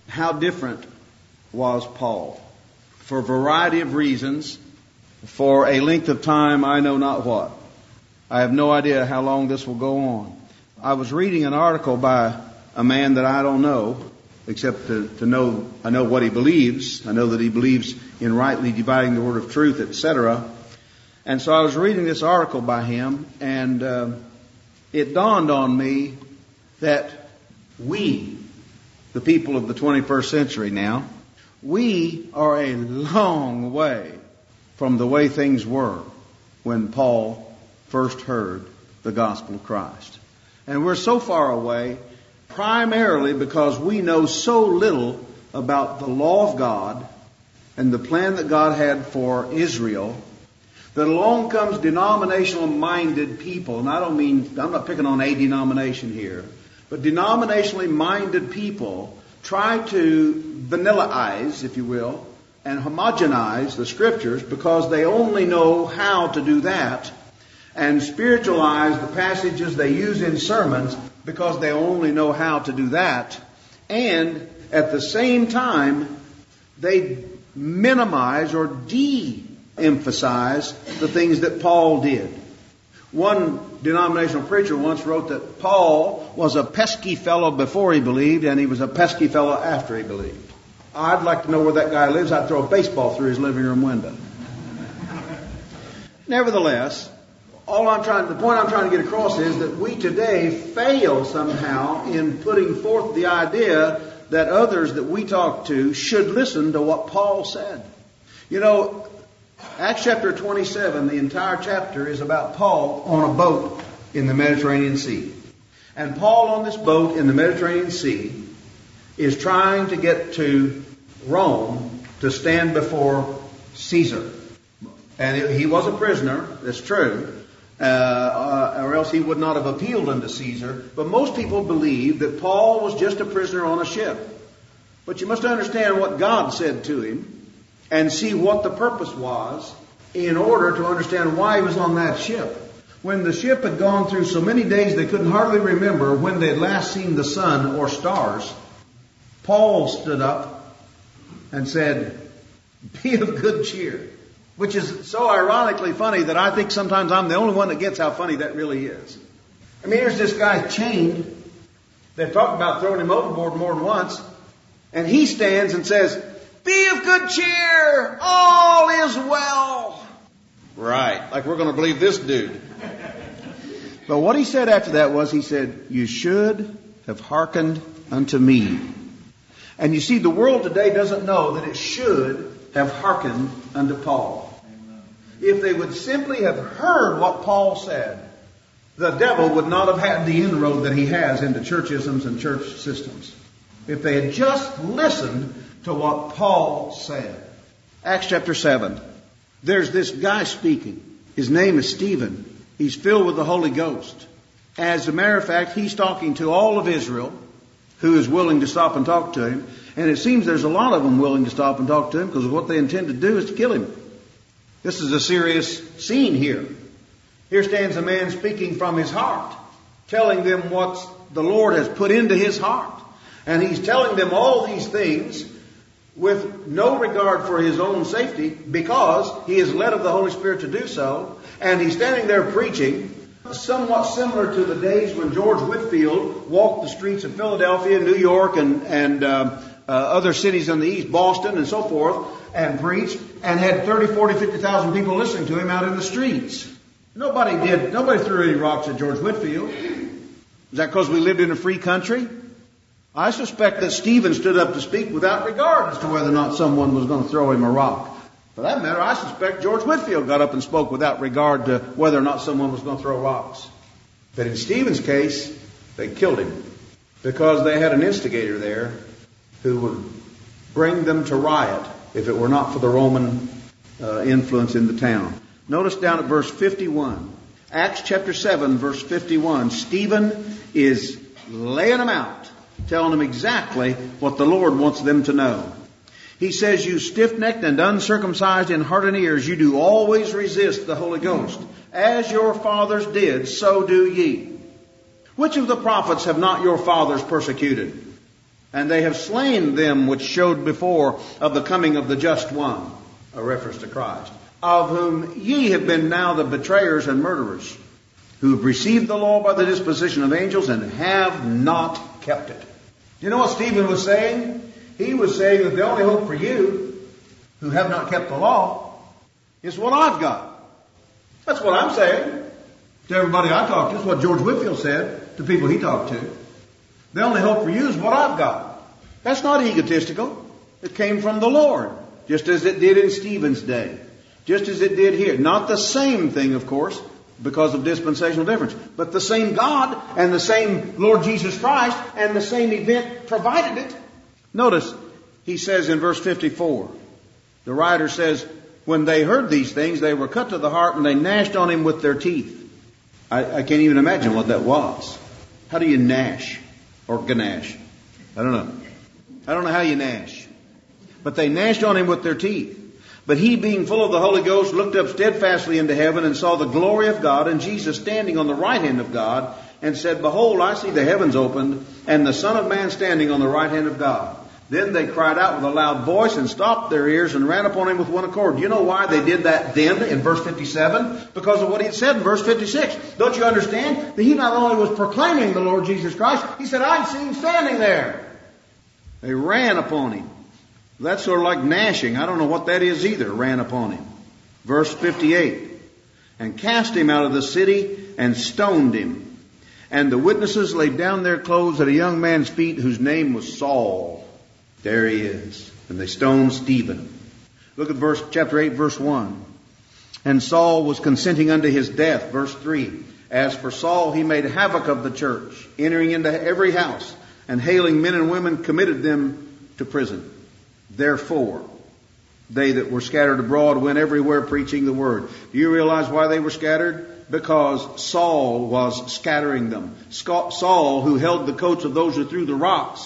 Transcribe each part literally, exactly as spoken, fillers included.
How different was Paul? For a variety of reasons, for a length of time, I know not what. I have no idea how long this will go on. I was reading an article by a man that I don't know, except to, to know, I know what he believes. I know that he believes in rightly dividing the word of truth, et cetera. And so I was reading this article by him, and uh, it dawned on me that we, the people of the twenty-first century now, we are a long way from the way things were when Paul first heard the gospel of Christ. And we're so far away primarily because we know so little about the law of God and the plan that God had for Israel, that along comes denominational-minded people. And I don't mean, I'm not picking on a denomination here, but denominationally minded people try to vanillaize, if you will, and homogenize the Scriptures because they only know how to do that, and spiritualize the passages they use in sermons because they only know how to do that. And at the same time, they minimize or de-emphasize the things that Paul did. One denominational preacher once wrote that Paul was a pesky fellow before he believed, and he was a pesky fellow after he believed. I'd like to know where that guy lives. I'd throw a baseball through his living room window. Nevertheless, all I'm trying, the point I'm trying to get across is that we today fail somehow in putting forth the idea that others that we talk to should listen to what Paul said. You know, Acts chapter twenty-seven, the entire chapter is about Paul on a boat in the Mediterranean Sea. And Paul on this boat in the Mediterranean Sea is trying to get to Rome to stand before Caesar. And he was a prisoner, that's true, uh, uh, or else he would not have appealed unto Caesar. But most people believe that Paul was just a prisoner on a ship. But you must understand what God said to him and see what the purpose was in order to understand why he was on that ship. When the ship had gone through so many days they couldn't hardly remember when they had last seen the sun or stars, Paul stood up and said, "Be of good cheer." Which is so ironically funny that I think sometimes I'm the only one that gets how funny that really is. I mean, here's this guy chained. They've talked about throwing him overboard more than once. And he stands and says, "Be of good cheer, all is well." Right, like we're going to believe this dude. But what he said after that was, he said, "You should have hearkened unto me." And you see, the world today doesn't know that it should have hearkened unto Paul. If they would simply have heard what Paul said, the devil would not have had the inroad that he has into churchisms and church systems. If they had just listened to what Paul said. Acts chapter seven. There's this guy speaking. His name is Stephen. He's filled with the Holy Ghost. As a matter of fact, he's talking to all of Israel who is willing to stop and talk to him. And it seems there's a lot of them willing to stop and talk to him because what they intend to do is to kill him. This is a serious scene here. Here stands a man speaking from his heart, telling them what the Lord has put into his heart. And he's telling them all these things with no regard for his own safety because he is led of the Holy Spirit to do so. And he's standing there preaching, somewhat similar to the days when George Whitefield walked the streets of Philadelphia, New York, and, and uh, uh, other cities in the East, Boston, and so forth, and preached, and had thirty, forty, fifty thousand people listening to him out in the streets. Nobody did, nobody threw any rocks at George Whitefield. Is that because we lived in a free country? I suspect that Stephen stood up to speak without regard as to whether or not someone was going to throw him a rock. For that matter, I suspect George Whitefield got up and spoke without regard to whether or not someone was going to throw rocks. But in Stephen's case, they killed him because they had an instigator there who would bring them to riot if it were not for the Roman uh, influence in the town. Notice down at verse fifty-one. Acts chapter seven, verse fifty-one. Stephen is laying them out, telling them exactly what the Lord wants them to know. He says, "You stiff-necked and uncircumcised in heart and ears, you do always resist the Holy Ghost. As your fathers did, so do ye. Which of the prophets have not your fathers persecuted? And they have slain them which showed before of the coming of the just one, a reference to Christ, of whom ye have been now the betrayers and murderers, who have received the law by the disposition of angels and have not kept it. You know what Stephen was saying? He was saying that the only hope for you, who have not kept the law, is what I've got. That's what I'm saying to everybody I talk to. It's what George Whitefield said to people he talked to. The only hope for you is what I've got. That's not egotistical. It came from the Lord, just as it did in Stephen's day, just as it did here. Not the same thing, of course, because of dispensational difference, but the same God and the same Lord Jesus Christ and the same event provided it. Notice, he says in verse fifty-four, the writer says, when they heard these things, they were cut to the heart and they gnashed on him with their teeth. I, I can't even imagine what that was. How do you gnash or ganache? I don't know. I don't know how you gnash. But they gnashed on him with their teeth. But he, being full of the Holy Ghost, looked up steadfastly into heaven and saw the glory of God and Jesus standing on the right hand of God, and said, behold, I see the heavens opened and the Son of Man standing on the right hand of God. Then they cried out with a loud voice and stopped their ears and ran upon him with one accord. Do you know why they did that then in verse fifty-seven? Because of what he had said in verse fifty-six. Don't you understand that he not only was proclaiming the Lord Jesus Christ, he said, I've seen him standing there. They ran upon him. That's sort of like gnashing. I don't know what that is either, ran upon him. Verse fifty-eight. And cast him out of the city and stoned him. And the witnesses laid down their clothes at a young man's feet whose name was Saul. There he is. And they stoned Stephen. Look at verse, chapter eight, verse one. And Saul was consenting unto his death. Verse three. As for Saul, he made havoc of the church, entering into every house, and hailing men and women, committed them to prison. Therefore, they that were scattered abroad went everywhere preaching the word. Do you realize why they were scattered? Because Saul was scattering them. Saul, who held the coats of those who threw the rocks,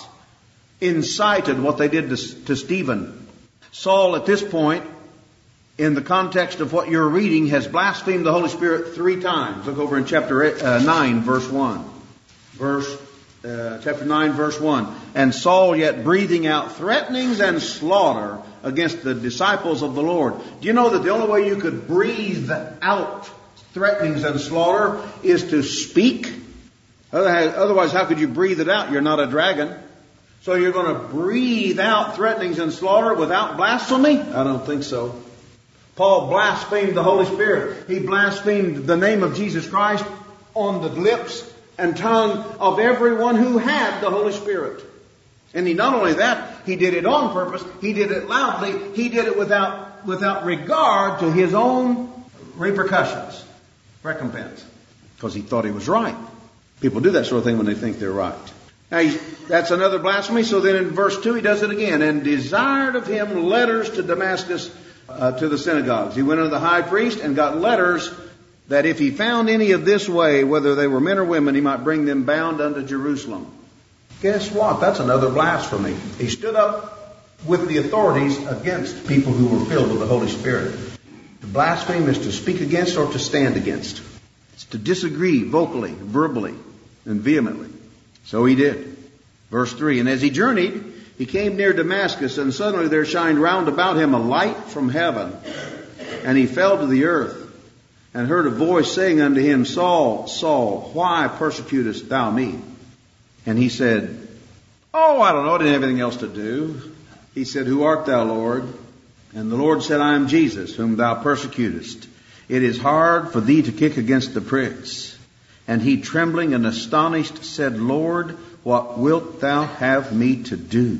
incited what they did to, to Stephen. Saul, at this point, in the context of what you're reading, has blasphemed the Holy Spirit three times. Look over in chapter eight, uh, nine, verse one. Verse Uh, chapter nine, verse one. And Saul, yet breathing out threatenings and slaughter against the disciples of the Lord. Do you know that the only way you could breathe out threatenings and slaughter is to speak? Otherwise, how could you breathe it out? You're not a dragon. So you're going to breathe out threatenings and slaughter without blasphemy? I don't think so. Paul blasphemed the Holy Spirit. He blasphemed the name of Jesus Christ on the lips and tongue of everyone who had the Holy Spirit. And he not only that, he did it on purpose, he did it loudly, he did it without without regard to his own repercussions, recompense, because he thought he was right. People do that sort of thing when they think they're right. Now, he, that's another blasphemy. So then in verse two, he does it again. And desired of him letters to Damascus, uh, to the synagogues. He went unto the high priest and got letters that if he found any of this way, whether they were men or women, he might bring them bound unto Jerusalem. Guess what? That's another blasphemy. He stood up with the authorities against people who were filled with the Holy Spirit. To blaspheme is to speak against or to stand against. It's to disagree vocally, verbally, and vehemently. So he did. Verse three, and as he journeyed, he came near Damascus, and suddenly there shined round about him a light from heaven. And he fell to the earth, and heard a voice saying unto him, Saul, Saul, why persecutest thou me? And he said, oh, I don't know, I didn't have anything else to do. He said, who art thou, Lord? And the Lord said, I am Jesus, whom thou persecutest. It is hard for thee to kick against the pricks. And he, trembling and astonished, said, Lord, what wilt thou have me to do?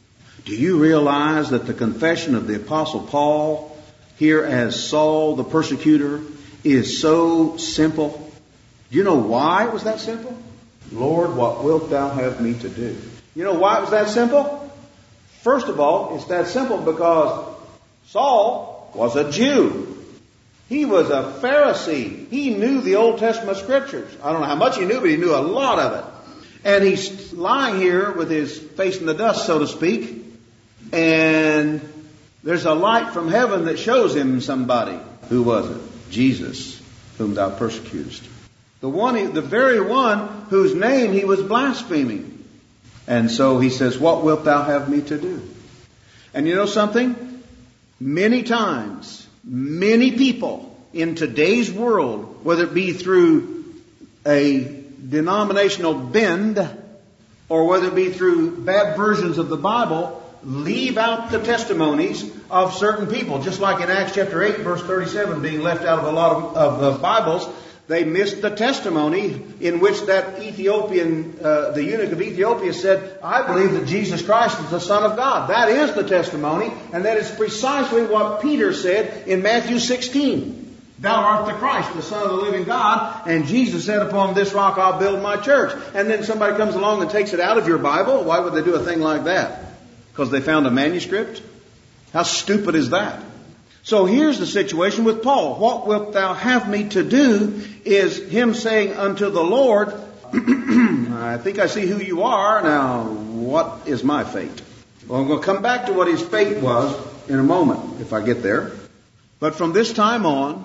Do you realize that the confession of the Apostle Paul, here as Saul the persecutor, is so simple? Do you know why it was that simple? Lord, what wilt thou have me to do? You know why it was that simple? First of all, it's that simple because Saul was a Jew. He was a Pharisee. He knew the Old Testament scriptures. I don't know how much he knew, but he knew a lot of it. And he's lying here with his face in the dust, so to speak. And there's a light from heaven that shows him somebody. Who was it? Jesus, whom thou persecutest. The one, the very one whose name he was blaspheming. And so he says, what wilt thou have me to do? And you know something? Many times, many people in today's world, whether it be through a denominational bend or whether it be through bad versions of the Bible, leave out the testimonies of certain people. Just like in Acts chapter eight, verse thirty-seven, being left out of a lot of, of, of Bibles, they missed the testimony in which that Ethiopian, uh, the eunuch of Ethiopia said, I believe that Jesus Christ is the Son of God. That is the testimony, and that is precisely what Peter said in Matthew sixteen. Thou art the Christ, the Son of the living God. And Jesus said, upon this rock I'll build my church. And then somebody comes along and takes it out of your Bible. Why would they do a thing like that? Because they found a manuscript? How stupid is that? So here's the situation with Paul. What wilt thou have me to do is him saying unto the Lord, I think I see who you are. Now, what is my fate? Well, I'm going to come back to what his fate was in a moment, if I get there. But from this time on,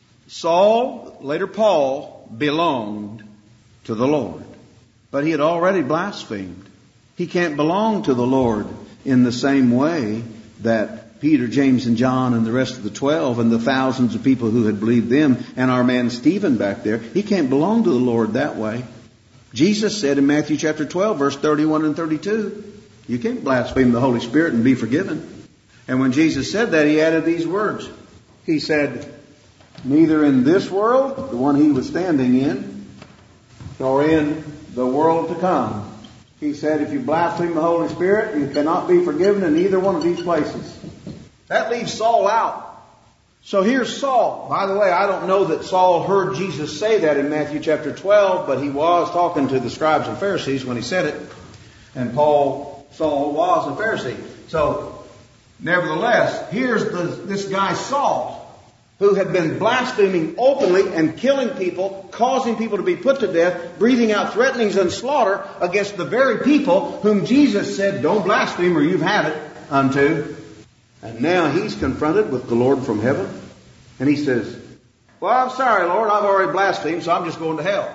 Saul, later Paul, belonged to the Lord. But he had already blasphemed. He can't belong to the Lord in the same way that Peter, James, and John and the rest of the twelve and the thousands of people who had believed them and our man Stephen back there, he can't belong to the Lord that way. Jesus said in Matthew chapter twelve, verse thirty-one and thirty-two, you can't blaspheme the Holy Spirit and be forgiven. And when Jesus said that, he added these words. He said, neither in this world, the one he was standing in, nor in the world to come. He said, if you blaspheme the Holy Spirit, you cannot be forgiven in either one of these places. That leaves Saul out. So here's Saul. By the way, I don't know that Saul heard Jesus say that in Matthew chapter twelve, but he was talking to the scribes and Pharisees when he said it. And Paul, Saul was a Pharisee. So, nevertheless, here's the, this guy Saul, who had been blaspheming openly and killing people, causing people to be put to death, breathing out threatenings and slaughter against the very people whom Jesus said, don't blaspheme or you've had it unto. And now he's confronted with the Lord from heaven. And he says, well, I'm sorry, Lord, I've already blasphemed, so I'm just going to hell.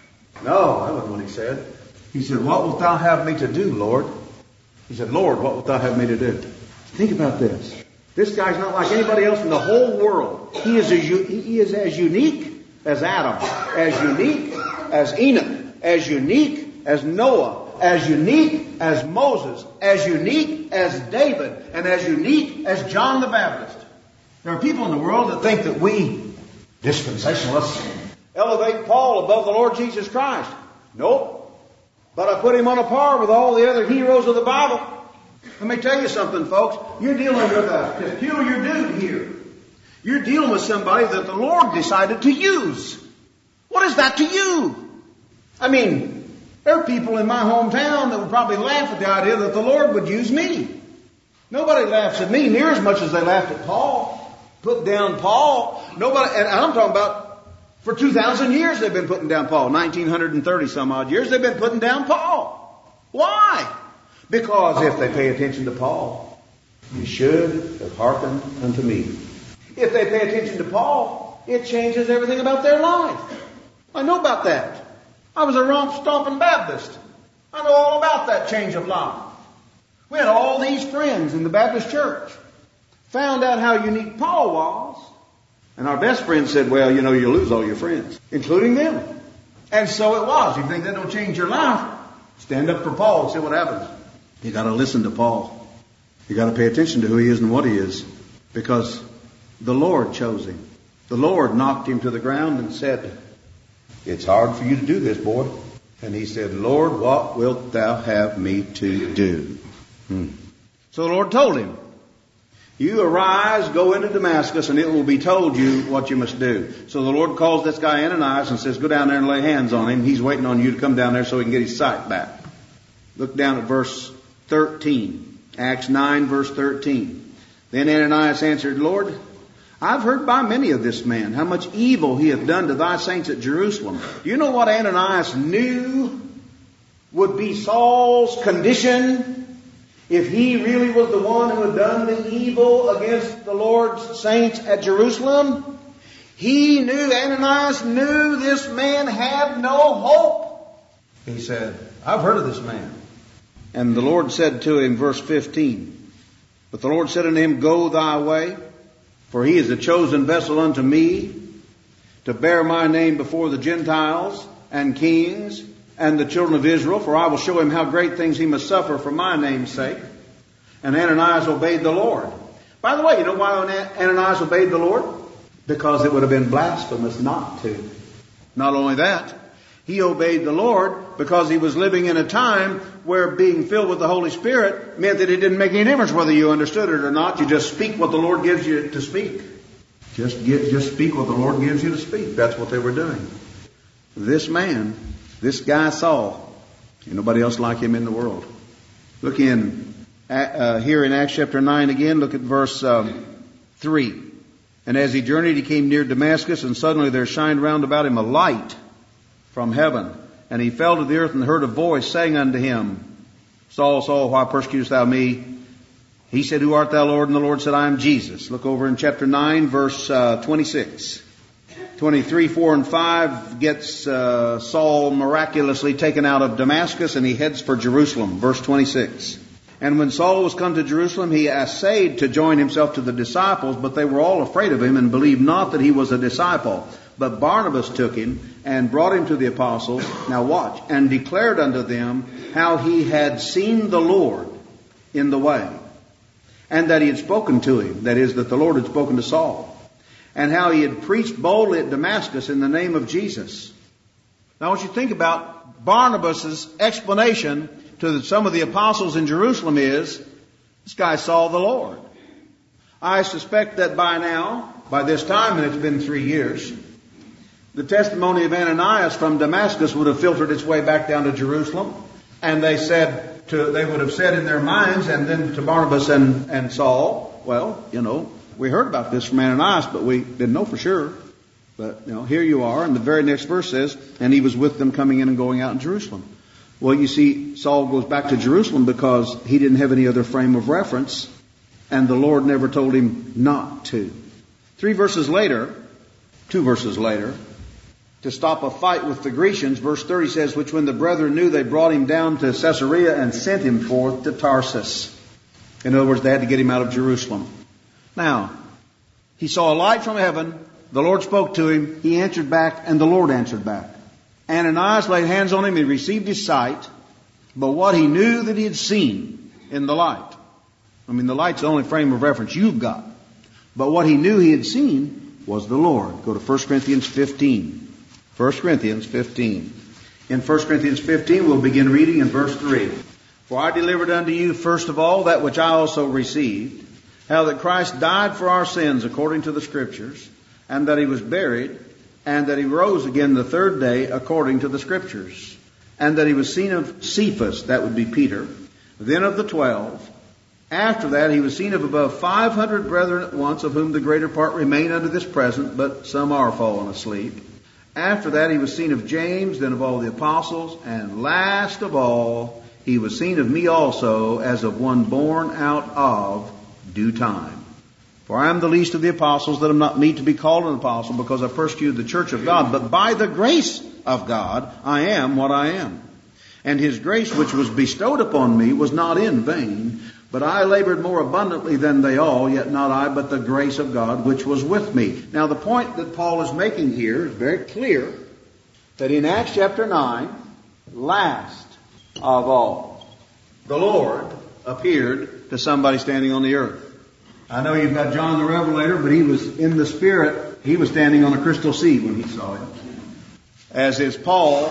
No, that wasn't what he said. He said, what wilt thou have me to do, Lord? He said, Lord, what wilt thou have me to do? Think about this. This guy's not like anybody else in the whole world. He is, a, he is as unique as Adam, as unique as Enoch, as unique as Noah, as unique as Moses, as unique as David, and as unique as John the Baptist. There are people in the world that think that we, dispensationalists, elevate Paul above the Lord Jesus Christ. Nope. But I put him on a par with all the other heroes of the Bible. Let me tell you something, folks. You're dealing with a peculiar dude here. You're dealing with somebody that the Lord decided to use. What is that to you? I mean, there are people in my hometown that would probably laugh at the idea that the Lord would use me. Nobody laughs at me near as much as they laughed at Paul. Put down Paul. Nobody, and I'm talking about for two thousand years they've been putting down Paul. nineteen thirty some odd years they've been putting down Paul. Why? Because if they pay attention to Paul, you should have hearkened unto me. If they pay attention to Paul, it changes everything about their life. I know about that. I was a romp-stomping Baptist. I know all about that change of life. We had all these friends in the Baptist church. Found out how unique Paul was. And our best friend said, well, you know, you'll lose all your friends, including them. And so it was. You think that don't change your life? Stand up for Paul and see what happens. You got to listen to Paul. You got to pay attention to who he is and what he is, because the Lord chose him. The Lord knocked him to the ground and said, it's hard for you to do this, boy. And he said, Lord, what wilt thou have me to do? Hmm. So the Lord told him, you arise, go into Damascus, and it will be told you what you must do. So the Lord calls this guy Ananias and says, go down there and lay hands on him. He's waiting on you to come down there so he can get his sight back. Look down at verse thirteen. Acts nine, verse thirteen. Then Ananias answered, Lord, I've heard by many of this man how much evil he hath done to thy saints at Jerusalem. Do you know what Ananias knew would be Saul's condition if he really was the one who had done the evil against the Lord's saints at Jerusalem? He knew, Ananias knew this man had no hope. He said, I've heard of this man. And the Lord said to him, verse fifteen, but the Lord said unto him, go thy way, for he is a chosen vessel unto me, to bear my name before the Gentiles and kings and the children of Israel, for I will show him how great things he must suffer for my name's sake. And Ananias obeyed the Lord. By the way, you know why Ananias obeyed the Lord? Because it would have been blasphemous not to. Not only that, he obeyed the Lord because he was living in a time where being filled with the Holy Spirit meant that it didn't make any difference whether you understood it or not. You just speak what the Lord gives you to speak. Just get, just speak what the Lord gives you to speak. That's what they were doing. This man, this guy Saul, ain't nobody else like him in the world. Look in uh, here in Acts chapter nine again. Look at verse um, three. And as he journeyed, he came near Damascus, and suddenly there shined round about him a light from heaven. And he fell to the earth and heard a voice saying unto him, Saul, Saul, why persecutest thou me? He said, who art thou, Lord? And the Lord said, I am Jesus. Look over in chapter nine, verse uh, twenty-six. twenty-three, four, and five gets uh, Saul miraculously taken out of Damascus, and he heads for Jerusalem. Verse twenty-six. And when Saul was come to Jerusalem, he essayed to join himself to the disciples, but they were all afraid of him and believed not that he was a disciple. But Barnabas took him and brought him to the apostles. Now watch. And declared unto them how he had seen the Lord in the way, and that he had spoken to him. That is, that the Lord had spoken to Saul. And how he had preached boldly at Damascus in the name of Jesus. Now I want you to think about Barnabas' explanation to some of the apostles in Jerusalem is, this guy saw the Lord. I suspect that by now, by this time, and it's been three years, the testimony of Ananias from Damascus would have filtered its way back down to Jerusalem. And they said to, they would have said in their minds, and then to Barnabas and, and Saul, well, you know, we heard about this from Ananias, but we didn't know for sure. But, you know, here you are. And the very next verse says, and he was with them coming in and going out in Jerusalem. Well, you see, Saul goes back to Jerusalem because he didn't have any other frame of reference, and the Lord never told him not to. Three verses later, two verses later, to stop a fight with the Grecians, verse thirty says, which when the brethren knew, they brought him down to Caesarea and sent him forth to Tarsus. In other words, they had to get him out of Jerusalem. Now, he saw a light from heaven. The Lord spoke to him. He answered back, and the Lord answered back. Ananias laid hands on him. He received his sight. But what he knew that he had seen in the light, I mean, the light's the only frame of reference you've got. But what he knew he had seen was the Lord. Go to First Corinthians fifteen. First Corinthians fifteen. In First Corinthians fifteen, we'll begin reading in verse three. For I delivered unto you first of all that which I also received, how that Christ died for our sins according to the Scriptures, and that he was buried, and that he rose again the third day according to the Scriptures, and that he was seen of Cephas, that would be Peter, then of the twelve. After that he was seen of above five hundred brethren at once, of whom the greater part remain unto this present, but some are fallen asleep. After that he was seen of James, then of all the apostles, and last of all he was seen of me also, as of one born out of due time. For I am the least of the apostles, that am not meet to be called an apostle, because I persecuted the church of God. But by the grace of God I am what I am. And his grace which was bestowed upon me was not in vain, but I labored more abundantly than they all, yet not I, but the grace of God which was with me. Now the point that Paul is making here is very clear, that in Acts chapter nine, last of all, the Lord appeared to somebody standing on the earth. I know you've got John the Revelator, but he was in the Spirit. He was standing on a crystal sea when he saw him. As is Paul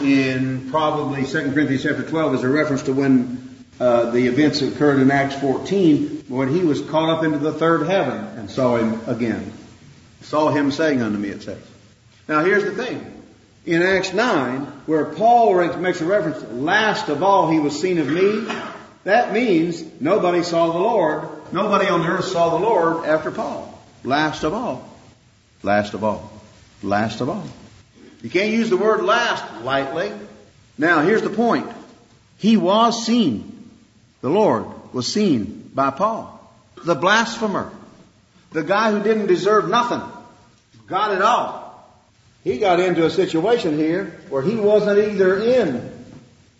in probably Second Corinthians chapter twelve, as a reference to when uh, the events occurred in Acts fourteen, when he was caught up into the third heaven and saw him again. Saw him saying unto me, it says. Now here's the thing. In Acts nine, where Paul makes a reference, last of all he was seen of me, that means nobody saw the Lord. Nobody on the earth saw the Lord after Paul. Last of all. Last of all. Last of all. You can't use the word last lightly. Now, here's the point. He was seen. The Lord was seen by Paul. The blasphemer. The guy who didn't deserve nothing. Got it all. He got into a situation here where he wasn't either in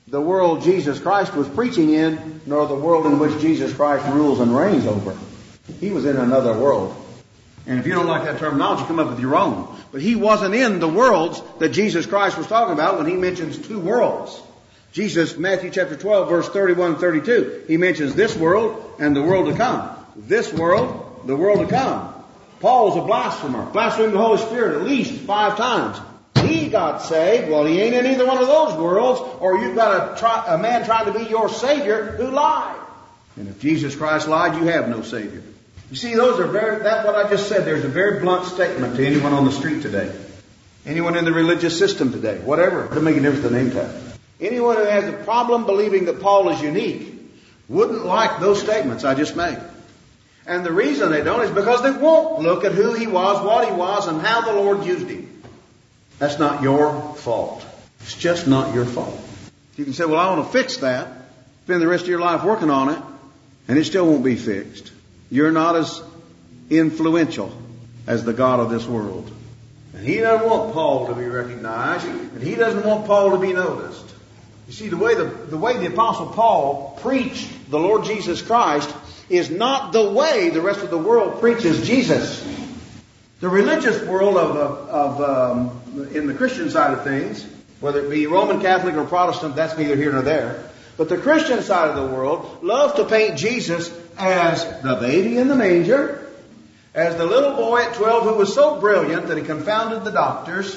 the world Jesus Christ was preaching in, nor the world in which Jesus Christ rules and reigns over. He was in another world. And if you don't like that terminology, come up with your own. But he wasn't in the worlds that Jesus Christ was talking about when he mentions two worlds. Jesus, Matthew chapter twelve, verse thirty-one and thirty-two, he mentions this world and the world to come. This world, the world to come. Paul's a blasphemer. Blasphemed the Holy Spirit at least five times. He got saved. Well, he ain't in either one of those worlds, or you've got a, try, a man trying to be your Savior who lied. And if Jesus Christ lied, you have no Savior. You see, those are very, that's what I just said. There's a very blunt statement to anyone on the street today. Anyone in the religious system today. Whatever. It doesn't make a difference the name tag. Anyone who has a problem believing that Paul is unique wouldn't like those statements I just made. And the reason they don't is because they won't look at who he was, what he was, and how the Lord used him. That's not your fault. It's just not your fault. You can say, well, I want to fix that. Spend the rest of your life working on it, and it still won't be fixed. You're not as influential as the God of this world. And he doesn't want Paul to be recognized, and he doesn't want Paul to be noticed. You see, the way the, the way the Apostle Paul preached the Lord Jesus Christ is not the way the rest of the world preaches Jesus. The religious world of, of, of um, in the Christian side of things, whether it be Roman Catholic or Protestant, that's neither here nor there. But the Christian side of the world loves to paint Jesus as the baby in the manger, as the little boy at twelve who was so brilliant that he confounded the doctors,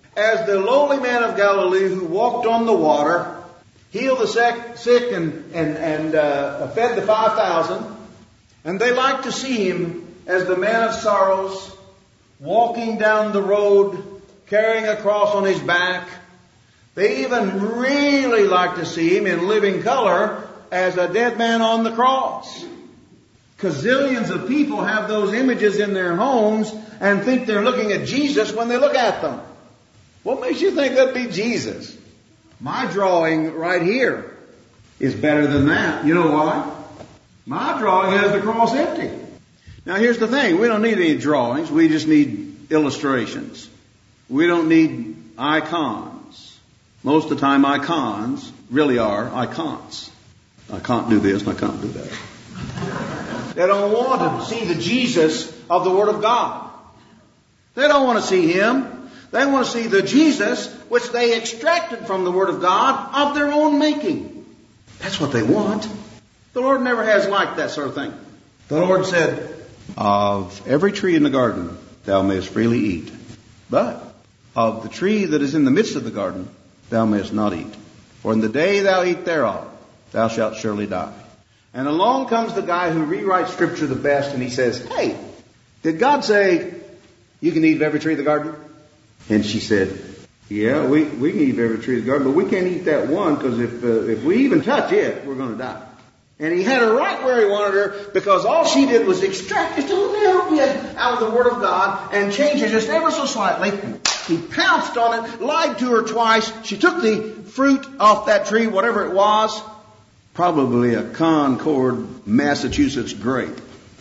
as the lowly man of Galilee who walked on the water, healed the sick and, and, and uh, fed the five thousand. And they like to see him as the man of sorrows, walking down the road, carrying a cross on his back. They even really like to see him in living color as a dead man on the cross. Gazillions of people have those images in their homes and think they're looking at Jesus when they look at them. What makes you think that'd be Jesus? My drawing right here is better than that. You know why? My drawing has the cross empty. Now here's the thing. We don't need any drawings. We just need illustrations. We don't need icons. Most of the time icons really are icons. I can't do this and I can't do that. They don't want to see the Jesus of the Word of God. They don't want to see Him. They want to see the Jesus which they extracted from the Word of God of their own making. That's what they want. The Lord never has liked that sort of thing. The Lord said, of every tree in the garden thou mayest freely eat, but of the tree that is in the midst of the garden thou mayest not eat. For in the day thou eat thereof, thou shalt surely die. And along comes the guy who rewrites Scripture the best, and he says, hey, did God say you can eat of every tree of the garden? And she said, yeah, we, we can eat of every tree of the garden, but we can't eat that one, because if, uh, if we even touch it, we're going to die. And he had her right where he wanted her, because all she did was extract just a little bit out of the Word of God and change it just ever so slightly. He pounced on it, lied to her twice. She took the fruit off that tree, whatever it was, probably a Concord, Massachusetts grape.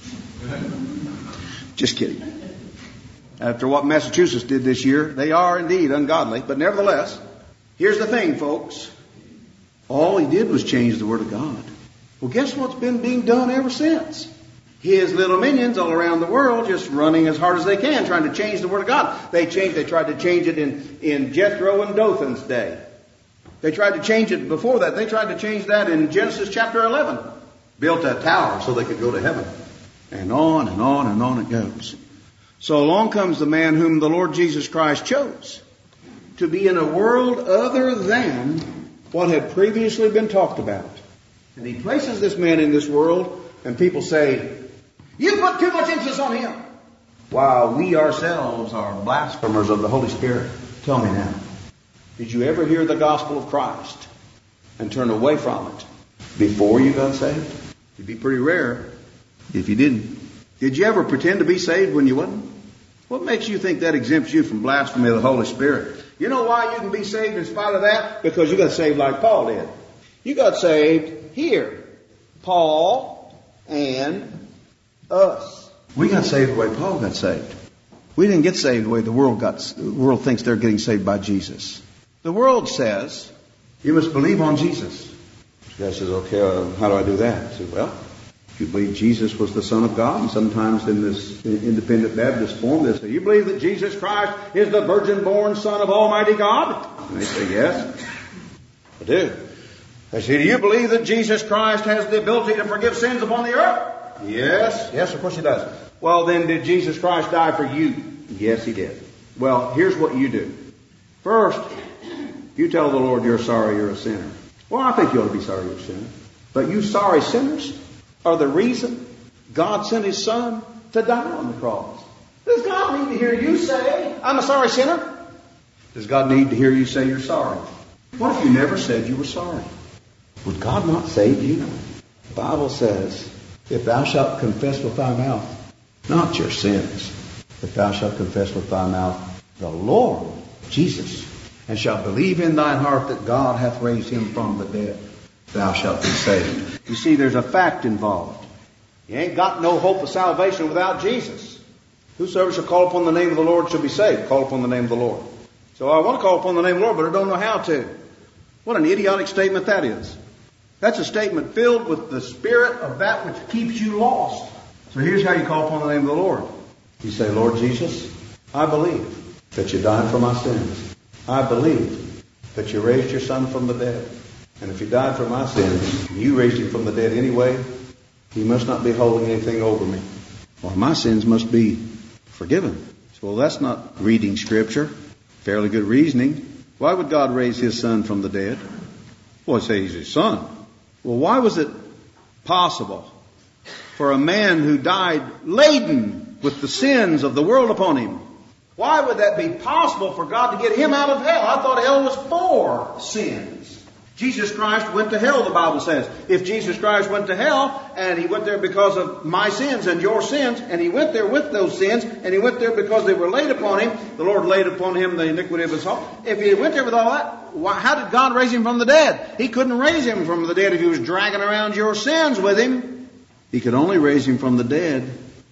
Just kidding. After what Massachusetts did this year, they are indeed ungodly. But nevertheless, here's the thing, folks. All he did was change the Word of God. Well, guess what's been being done ever since? His little minions all around the world just running as hard as they can, trying to change the Word of God. They changed, they tried to change it in, in Jethro and Dothan's day. They tried to change it before that. They tried to change that in Genesis chapter eleven. Built a tower so they could go to heaven. And on and on and on it goes. So along comes the man whom the Lord Jesus Christ chose to be in a world other than what had previously been talked about. And he places this man in this world, and people say, you put too much emphasis on him. While we ourselves are blasphemers of the Holy Spirit. Tell me now, did you ever hear the gospel of Christ and turn away from it before you got saved? It'd be pretty rare if you didn't. Did you ever pretend to be saved when you wasn't? What makes you think that exempts you from blasphemy of the Holy Spirit? You know why you can be saved in spite of that? Because you got saved like Paul did. You got saved here. Paul and us. We got saved the way Paul got saved. We didn't get saved the way the world got. The world thinks they're getting saved by Jesus. The world says, You must believe on Jesus. The guy says, okay, uh, how do I do that? I said, well, you believe Jesus was the Son of God, and sometimes in this independent Baptist form they say, you believe that Jesus Christ is the virgin-born Son of Almighty God? And they say, yes, I do. I say, do you believe that Jesus Christ has the ability to forgive sins upon the earth? Yes, yes, of course He does. Well, then did Jesus Christ die for you? Yes, He did. Well, here's what you do. First, you tell the Lord you're sorry you're a sinner. Well, I think you ought to be sorry you're a sinner. But you sorry sinners are the reason God sent His Son to die on the cross. Does God need to hear you say, I'm a sorry sinner? Does God need to hear you say you're sorry? What if you never said you were sorry? Would God not save you? The Bible says, if thou shalt confess with thy mouth, not your sins, if thou shalt confess with thy mouth the Lord Jesus, and shalt believe in thine heart that God hath raised Him from the dead, thou shalt be saved. You see, there's a fact involved. You ain't got no hope of salvation without Jesus. Whosoever shall call upon the name of the Lord shall be saved. Call upon the name of the Lord. So I want to call upon the name of the Lord, but I don't know how to. What an idiotic statement that is. That's a statement filled with the spirit of that which keeps you lost. So here's how you call upon the name of the Lord. You say, Lord Jesus, I believe that you died for my sins. I believe that you raised your Son from the dead. And if He died for my sins, you raised Him from the dead anyway, He must not be holding anything over me. Well, my sins must be forgiven. So, well, that's not reading Scripture. Fairly good reasoning. Why would God raise His Son from the dead? Well, I say He's His Son. Well, why was it possible for a man who died laden with the sins of the world upon him? Why would that be possible for God to get Him out of hell? I thought hell was for sins. Jesus Christ went to hell, the Bible says. If Jesus Christ went to hell, and He went there because of my sins and your sins, and He went there with those sins, and He went there because they were laid upon Him, the Lord laid upon Him the iniquity of His heart. If He went there with all that, why, how did God raise Him from the dead? He couldn't raise Him from the dead if He was dragging around your sins with Him. He could only raise Him from the dead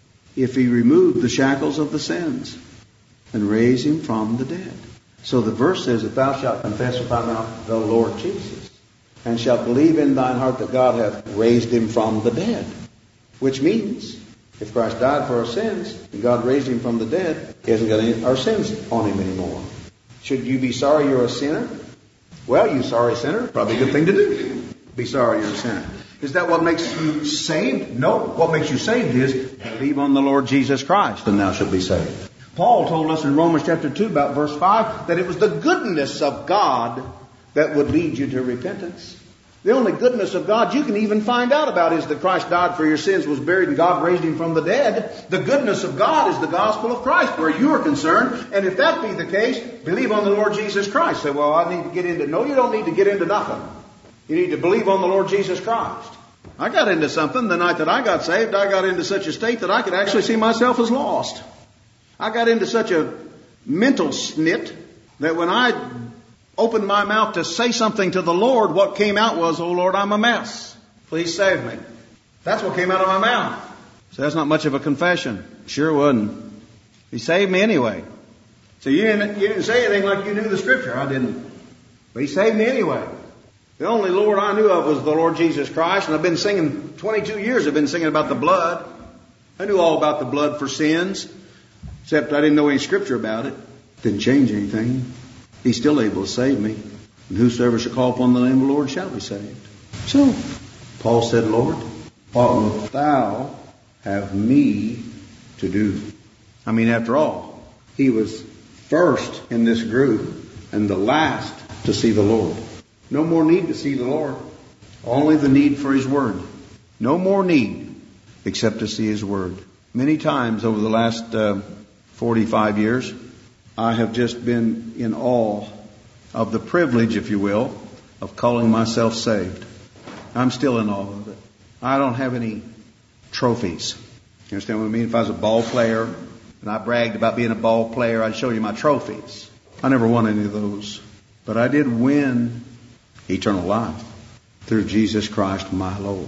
if He removed the shackles of the sins and raise Him from the dead. So the verse says, if thou shalt confess with thy mouth the Lord Jesus, and shalt believe in thine heart that God hath raised Him from the dead. Which means, if Christ died for our sins, and God raised Him from the dead, He hasn't got any our sins on Him anymore. Should you be sorry you're a sinner? Well, you sorry sinner, probably a good thing to do. Be sorry you're a sinner. Is that what makes you saved? No. What makes you saved is, believe on the Lord Jesus Christ, and thou shalt be saved. Paul told us in Romans chapter two about verse five that it was the goodness of God that would lead you to repentance. The only goodness of God you can even find out about is that Christ died for your sins, was buried, and God raised Him from the dead. The goodness of God is the gospel of Christ, where you are concerned. And if that be the case, believe on the Lord Jesus Christ. Say, well, I need to get into... No, you don't need to get into nothing. You need to believe on the Lord Jesus Christ. I got into something the night that I got saved. I got into such a state that I could actually see myself as lost. I got into such a mental snit that when I opened my mouth to say something to the Lord, what came out was, oh Lord, I'm a mess. Please save me. That's what came out of my mouth. So that's not much of a confession. Sure wasn't. He saved me anyway. So you didn't, you didn't say anything like you knew the Scripture. I didn't. But He saved me anyway. The only Lord I knew of was the Lord Jesus Christ. And I've been singing, twenty-two years I've been singing about the blood. I knew all about the blood for sins. Except I didn't know any Scripture about it. Didn't change anything. He's still able to save me. And whosoever shall call upon the name of the Lord shall be saved. So, Paul said, Lord, what wilt thou have me to do? I mean, after all, he was first in this group and the last to see the Lord. No more need to see the Lord. Only the need for His Word. No more need except to see His Word. Many times over the last uh, forty-five years, I have just been in awe of the privilege, if you will, of calling myself saved. I'm still in awe of it. I don't have any trophies. You understand what I mean? If I was a ball player and I bragged about being a ball player, I'd show you my trophies. I never won any of those. But I did win eternal life through Jesus Christ my Lord.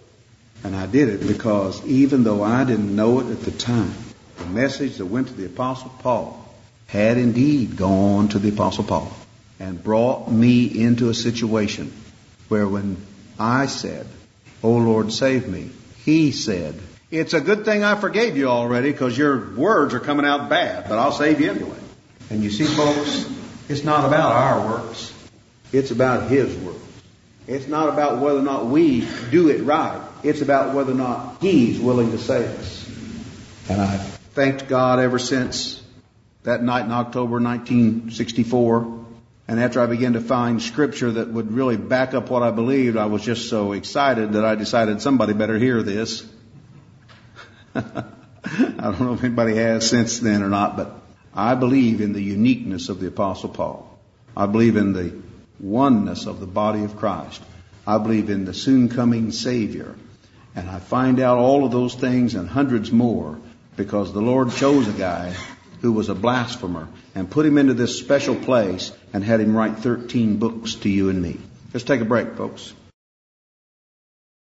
And I did it because even though I didn't know it at the time, the message that went to the Apostle Paul had indeed gone to the Apostle Paul. and brought me into a situation where when I said, "Oh Lord, save me," He said, "It's a good thing I forgave you already because your words are coming out bad, but I'll save you anyway." And you see, folks, it's not about our works. It's about His works. It's not about whether or not we do it right. It's about whether or not He's willing to save us. And I've thanked God ever since that night in October nineteen sixty-four. And after I began to find Scripture that would really back up what I believed, I was just so excited that I decided somebody better hear this. I don't know if anybody has since then or not, but I believe in the uniqueness of the Apostle Paul. I believe in the oneness of the body of Christ. I believe in the soon coming Savior. And I find out all of those things and hundreds more because the Lord chose a guy who was a blasphemer and put him into this special place and had him write thirteen books to you and me. Let's take a break, folks.